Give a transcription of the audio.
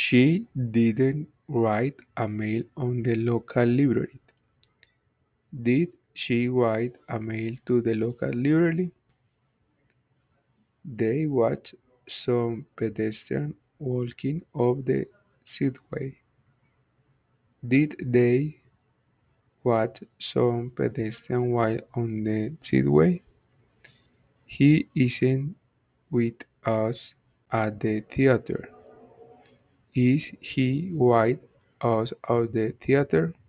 She didn't write a mail on the local library. Did she write a mail to the local library? They watched some pedestrians walking up the sideway. Did they watch some pedestrian while on the sideway? He isn't with us at the theater. Is he with us at the theater?